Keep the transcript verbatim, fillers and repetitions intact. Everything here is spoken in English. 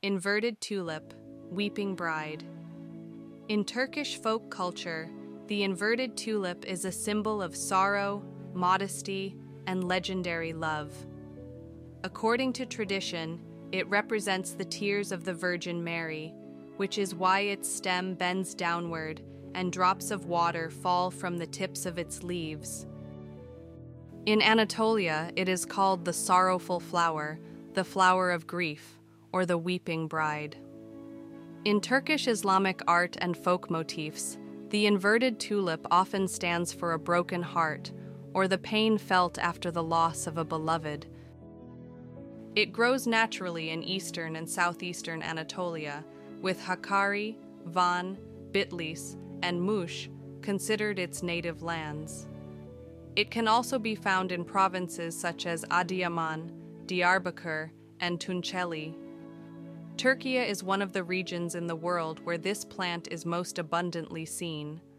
Inverted tulip, weeping bride. In Turkish folk culture, the inverted tulip is a symbol of sorrow, modesty, and legendary love. According to tradition, it represents the tears of the Virgin Mary, which is why its stem bends downward and drops of water fall from the tips of its leaves. In Anatolia, it is called the sorrowful flower, the flower of grief, or the weeping bride. In Turkish Islamic art and folk motifs, the inverted tulip often stands for a broken heart or the pain felt after the loss of a beloved. It grows naturally in eastern and southeastern Anatolia, with Hakkari, Van, Bitlis, and Muş considered its native lands. It can also be found in provinces such as Adıyaman, Diyarbakır, and Tunceli. Turkey is one of the regions in the world where this plant is most abundantly seen.